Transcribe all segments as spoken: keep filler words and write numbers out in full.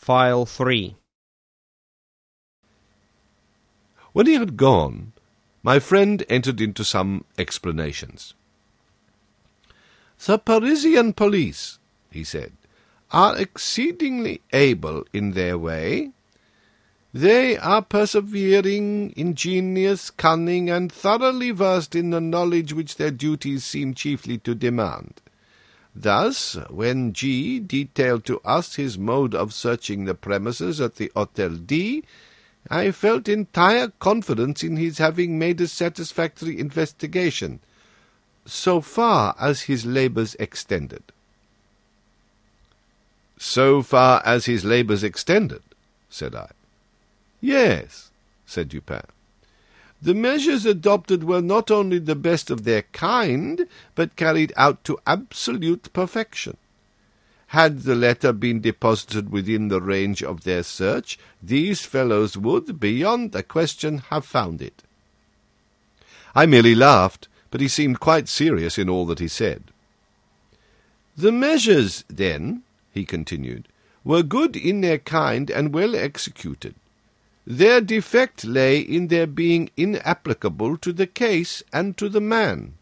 File three. When he had gone, my friend entered into some explanations. "The Parisian police," he said, "are exceedingly able in their way. They are persevering, ingenious, cunning, and thoroughly versed in the knowledge which their duties seem chiefly to demand. Thus, when G detailed to us his mode of searching the premises at the Hôtel D, I felt entire confidence in his having made a satisfactory investigation, so far as his labours extended." "So far as his labours extended?" said I. "Yes," said Dupin. "The measures adopted were not only the best of their kind, but carried out to absolute perfection. Had the letter been deposited within the range of their search, these fellows would, beyond a question, have found it." I merely laughed, but he seemed quite serious in all that he said. "The measures, then," he continued, "were good in their kind and well executed. Their defect lay in their being inapplicable to the case and to the man.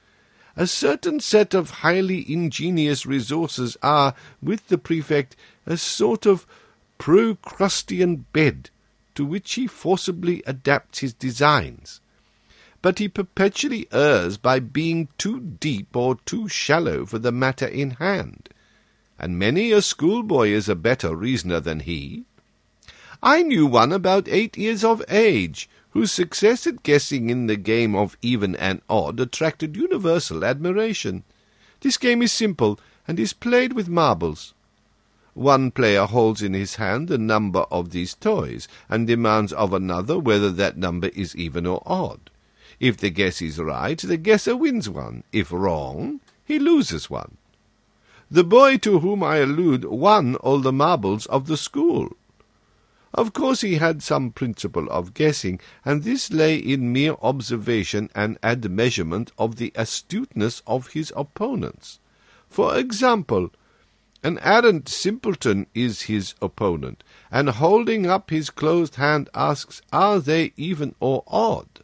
A certain set of highly ingenious resources are, with the prefect, a sort of Procrustean bed, to which he forcibly adapts his designs. But he perpetually errs by being too deep or too shallow for the matter in hand, and many a schoolboy is a better reasoner than he. I knew one about eight years of age, whose success at guessing in the game of even and odd attracted universal admiration. This game is simple, and is played with marbles. One player holds in his hand the number of these toys, and demands of another whether that number is even or odd. If the guess is right, the guesser wins one. If wrong, he loses one. The boy to whom I allude won all the marbles of the school. Of course he had some principle of guessing, and this lay in mere observation and admeasurement of the astuteness of his opponents. For example, an arrant simpleton is his opponent, and holding up his closed hand asks, "Are they even or odd?"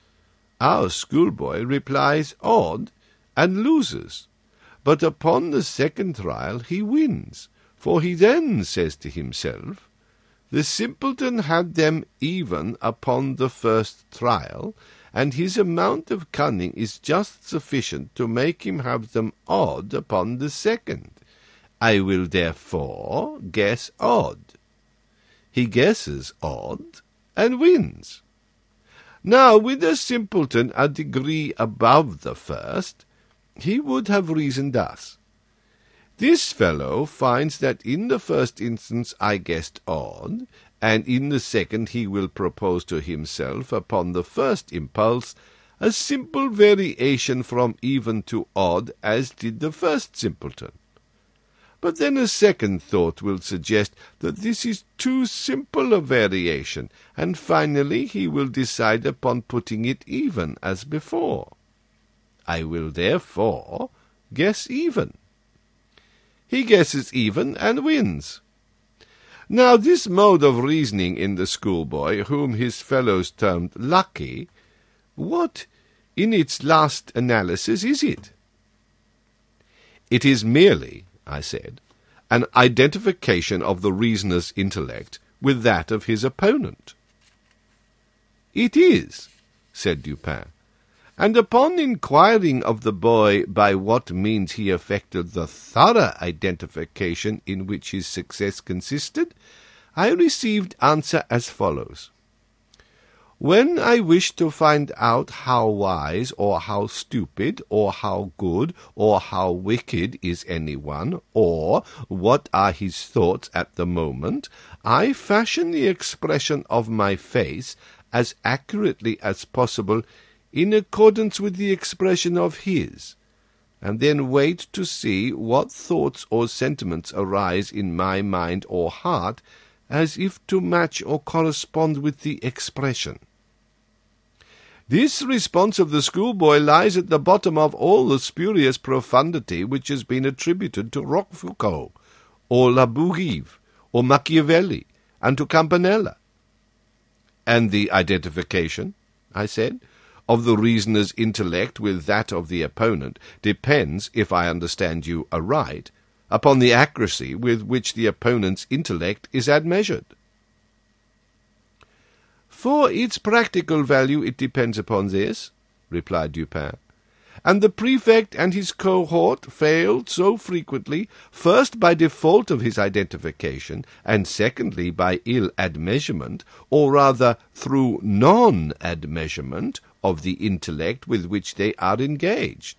Our schoolboy replies odd, and loses. But upon the second trial he wins, for he then says to himself, "The simpleton had them even upon the first trial, and his amount of cunning is just sufficient to make him have them odd upon the second. I will therefore guess odd." He guesses odd, and wins. Now, with a simpleton a degree above the first, he would have reasoned thus: "This fellow finds that in the first instance I guessed odd, and in the second he will propose to himself, upon the first impulse, a simple variation from even to odd, as did the first simpleton. But then a second thought will suggest that this is too simple a variation, and finally he will decide upon putting it even as before. I will therefore guess even." He guesses even and wins. Now this mode of reasoning in the schoolboy, whom his fellows termed lucky, what, in its last analysis, is it? "It is merely," I said, "an identification of the reasoner's intellect with that of his opponent." "It is," said Dupin. And upon inquiring of the boy by what means he effected the thorough identification in which his success consisted, I received answer as follows: "When I wish to find out how wise, or how stupid, or how good, or how wicked is any one, or what are his thoughts at the moment, I fashion the expression of my face as accurately as possible in accordance with the expression of his, and then wait to see what thoughts or sentiments arise in my mind or heart, as if to match or correspond with the expression. This response of the schoolboy lies at the bottom of all the spurious profundity which has been attributed to Rochefoucauld, or La Bougive, or Machiavelli, and to Campanella. And the identification, I said, of the reasoner's intellect with that of the opponent depends, if I understand you aright, upon the accuracy with which the opponent's intellect is admeasured. For its practical value it depends upon this, replied Dupin, and the prefect and his cohort failed so frequently, first by default of his identification, and secondly by ill admeasurement, or rather through non-admeasurement of the intellect with which they are engaged.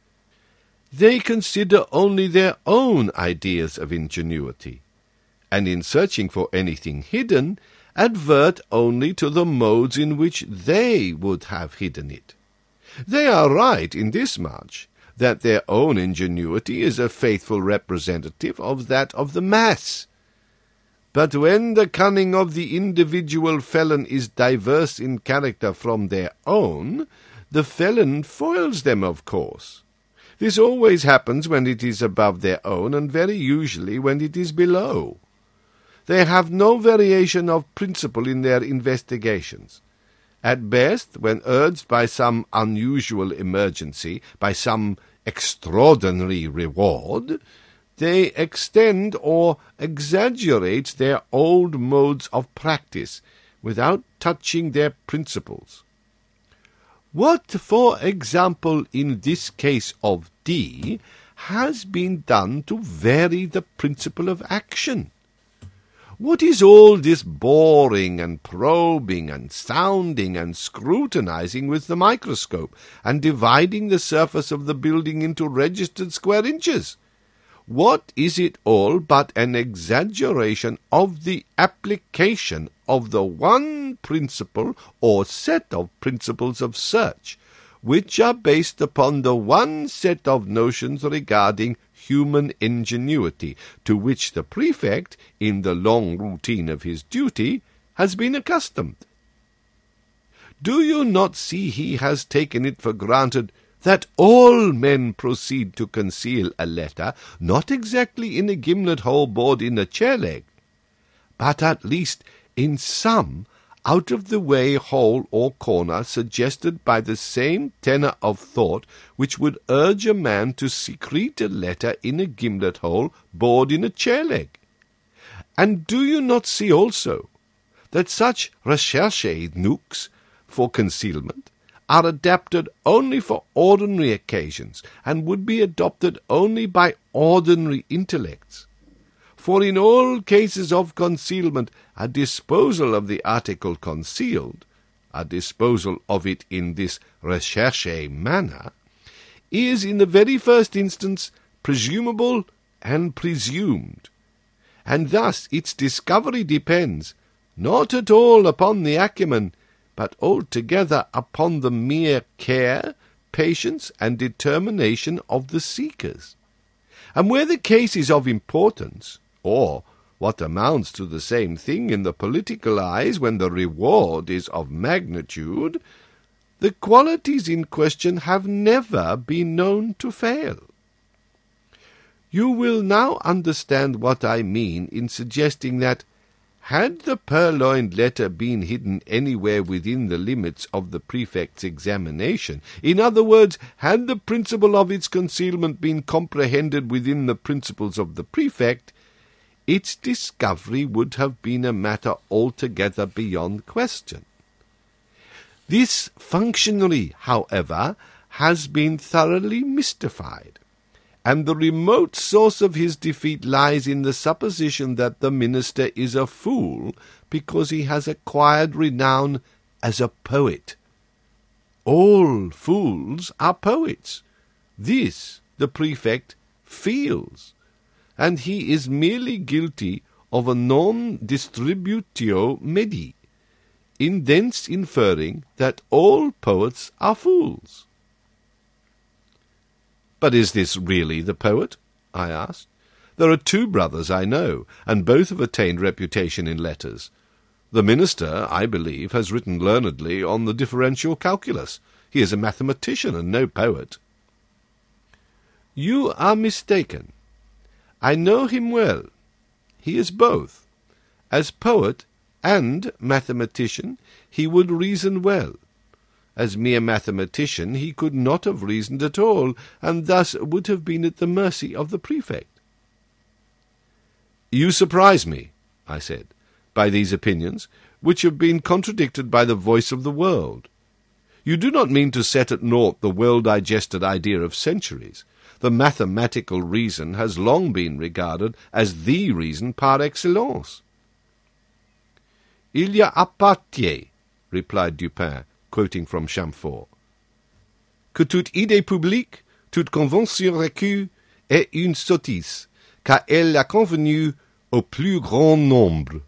They consider only their own ideas of ingenuity, and in searching for anything hidden, advert only to the modes in which they would have hidden it. They are right in this much, that their own ingenuity is a faithful representative of that of the mass. But when the cunning of the individual felon is diverse in character from their own, the felon foils them, of course. This always happens when it is above their own, and very usually when it is below. They have no variation of principle in their investigations. At best, when urged by some unusual emergency, by some extraordinary reward, they extend or exaggerate their old modes of practice, without touching their principles. What, for example, in this case of D, has been done to vary the principle of action? What is all this boring and probing and sounding and scrutinizing with the microscope, and dividing the surface of the building into registered square inches? What is it all but an exaggeration of the application of the one principle or set of principles of search, which are based upon the one set of notions regarding human ingenuity, to which the prefect, in the long routine of his duty, has been accustomed? Do you not see he has taken it for granted that all men proceed to conceal a letter, not exactly in a gimlet-hole bored in a chair-leg, but at least in some out-of-the-way hole or corner suggested by the same tenor of thought which would urge a man to secrete a letter in a gimlet-hole bored in a chair-leg? And do you not see also that such recherche nooks for concealment are adapted only for ordinary occasions, and would be adopted only by ordinary intellects? For in all cases of concealment, a disposal of the article concealed, a disposal of it in this recherche manner, is in the very first instance presumable and presumed, and thus its discovery depends not at all upon the acumen, but altogether upon the mere care, patience, and determination of the seekers. And where the case is of importance, or what amounts to the same thing in the political eyes when the reward is of magnitude, the qualities in question have never been known to fail. You will now understand what I mean in suggesting that, had the purloined letter been hidden anywhere within the limits of the prefect's examination, in other words, had the principle of its concealment been comprehended within the principles of the prefect, its discovery would have been a matter altogether beyond question. This functionary, however, has been thoroughly mystified, and the remote source of his defeat lies in the supposition that the minister is a fool because he has acquired renown as a poet. All fools are poets. This the prefect feels, and he is merely guilty of a non distributio medi, in thence inferring that all poets are fools. But is this really the poet? I asked. There are two brothers I know, and both have attained reputation in letters. The minister, I believe, has written learnedly on the differential calculus. He is a mathematician and no poet. You are mistaken. I know him well. He is both. As poet and mathematician, he would reason well. As mere mathematician, he could not have reasoned at all, and thus would have been at the mercy of the prefect. You surprise me, I said, by these opinions, which have been contradicted by the voice of the world. You do not mean to set at naught the well-digested idea of centuries. The mathematical reason has long been regarded as the reason par excellence. Il y a appartient, replied Dupin, quoting from Chamfort, que toute idée publique, toute convention reçue est une sottise, car elle a convenu au plus grand nombre.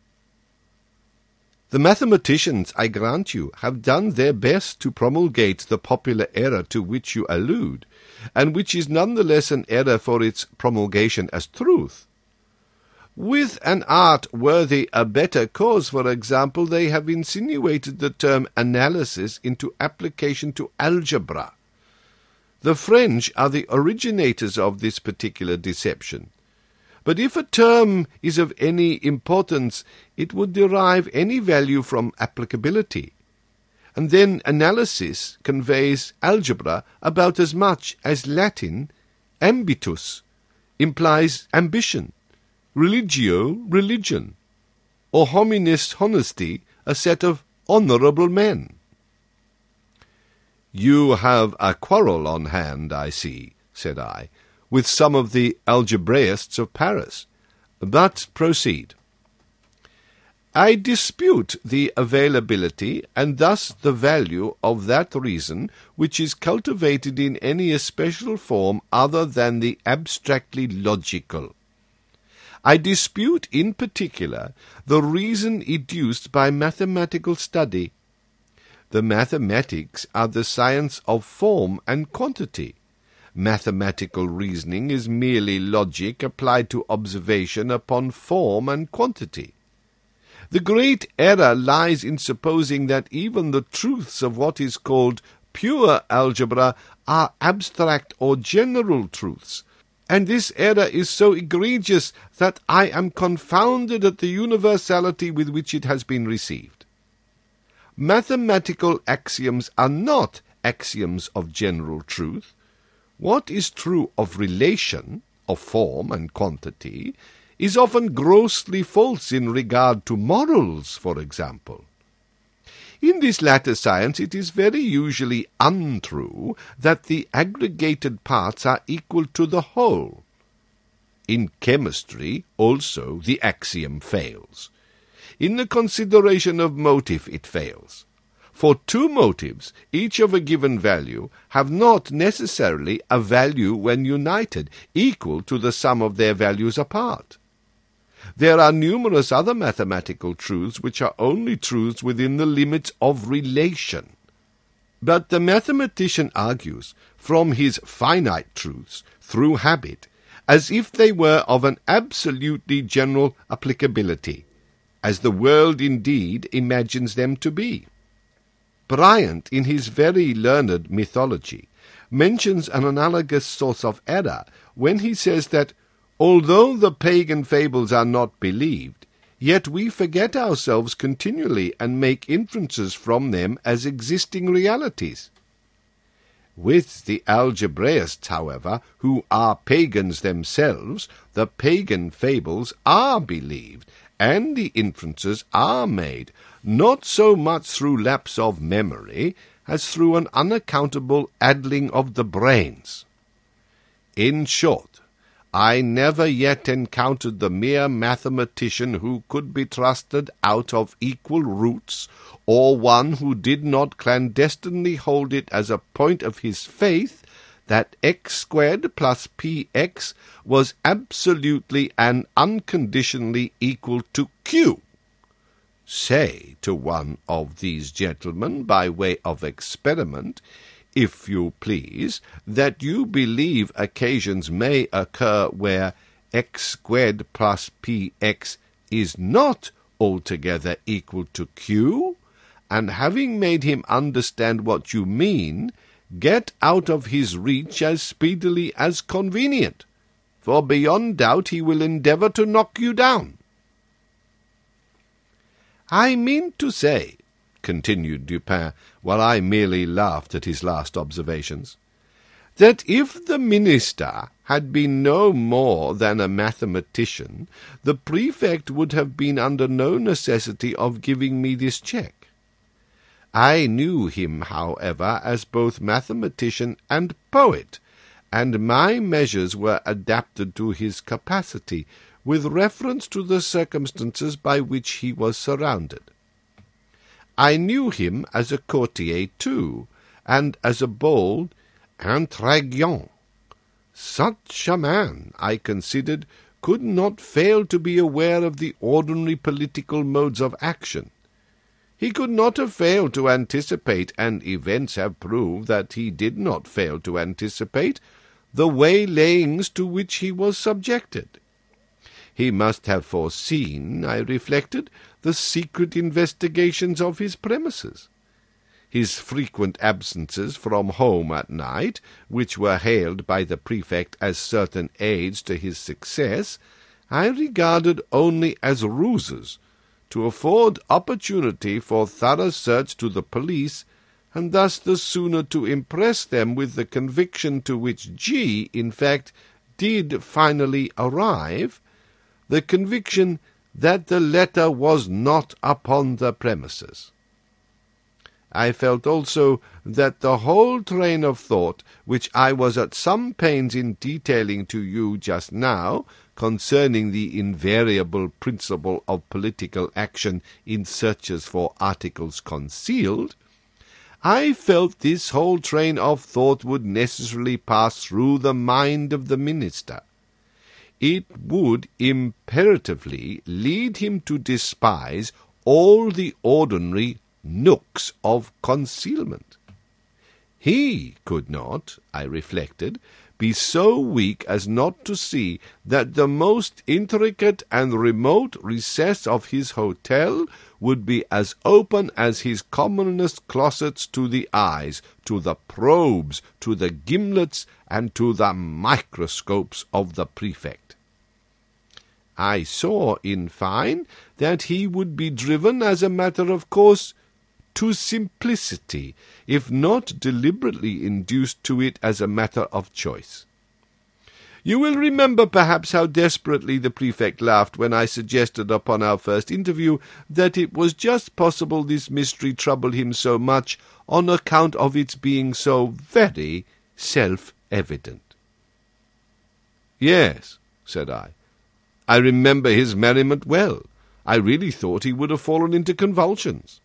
The mathematicians, I grant you, have done their best to promulgate the popular error to which you allude, and which is none the less an error for its promulgation as truth. With an art worthy a better cause, for example, they have insinuated the term analysis into application to algebra. The French are the originators of this particular deception. But if a term is of any importance, it would derive any value from applicability. And then analysis conveys algebra about as much as Latin, ambitus, implies ambition, religio, religion, or hominis honesty, a set of honourable men. You have a quarrel on hand, I see, said I, with some of the algebraists of Paris. But proceed. I dispute the availability, and thus the value, of that reason which is cultivated in any especial form other than the abstractly logical. I dispute in particular the reason educed by mathematical study. The mathematics are the science of form and quantity. Mathematical reasoning is merely logic applied to observation upon form and quantity. The great error lies in supposing that even the truths of what is called pure algebra are abstract or general truths, and this error is so egregious that I am confounded at the universality with which it has been received. Mathematical axioms are not axioms of general truth. What is true of relation, of form and quantity, is often grossly false in regard to morals, for example. In this latter science it is very usually untrue that the aggregated parts are equal to the whole. In chemistry also the axiom fails. In the consideration of motive it fails. For two motives, each of a given value, have not necessarily a value when united, equal to the sum of their values apart. There are numerous other mathematical truths which are only truths within the limits of relation. But the mathematician argues from his finite truths, through habit, as if they were of an absolutely general applicability, as the world indeed imagines them to be. Bryant, in his very learned mythology, mentions an analogous source of error when he says that, although the pagan fables are not believed, yet we forget ourselves continually and make inferences from them as existing realities. With the algebraists, however, who are pagans themselves, the pagan fables are believed, and the inferences are made, not so much through lapse of memory as through an unaccountable addling of the brains. In short, I never yet encountered the mere mathematician who could be trusted out of equal roots, or one who did not clandestinely hold it as a point of his faith that x squared plus px was absolutely and unconditionally equal to q. Say to one of these gentlemen, by way of experiment, if you please, that you believe occasions may occur where x squared plus px is not altogether equal to q, and having made him understand what you mean, get out of his reach as speedily as convenient. for beyond doubt he will endeavour to knock you down. I mean to say, continued Dupin, while I merely laughed at his last observations, that if the minister had been no more than a mathematician, the prefect would have been under no necessity of giving me this check. I knew him, however, as both mathematician and poet, and my measures were adapted to his capacity, with reference to the circumstances by which he was surrounded. I knew him as a courtier too, and as a bold intriguant. Such a man, I considered, could not fail to be aware of the ordinary political modes of action. He could not have failed to anticipate, and events have proved that he did not fail to anticipate, the waylayings to which he was subjected. He must have foreseen, I reflected, the secret investigations of his premises. His frequent absences from home at night, which were hailed by the prefect as certain aids to his success, I regarded only as ruses, to afford opportunity for thorough search to the police, and thus the sooner to impress them with the conviction to which G, in fact, did finally arrive, the conviction that the letter was not upon the premises. I felt also that the whole train of thought, which I was at some pains in detailing to you just now, concerning the invariable principle of political action in searches for articles concealed, I felt this whole train of thought would necessarily pass through the mind of the minister. It would imperatively lead him to despise all the ordinary nooks of concealment. He could not, I reflected, be so weak as not to see that the most intricate and remote recess of his hotel would be as open as his commonest closets to the eyes, to the probes, to the gimlets, and to the microscopes of the prefect. I saw, in fine, that he would be driven, as a matter of course, to simplicity, if not deliberately induced to it as a matter of choice. You will remember perhaps how desperately the prefect laughed when I suggested upon our first interview that it was just possible this mystery troubled him so much on account of its being so very self-evident. Yes, said I. I remember his merriment well. I really thought he would have fallen into convulsions.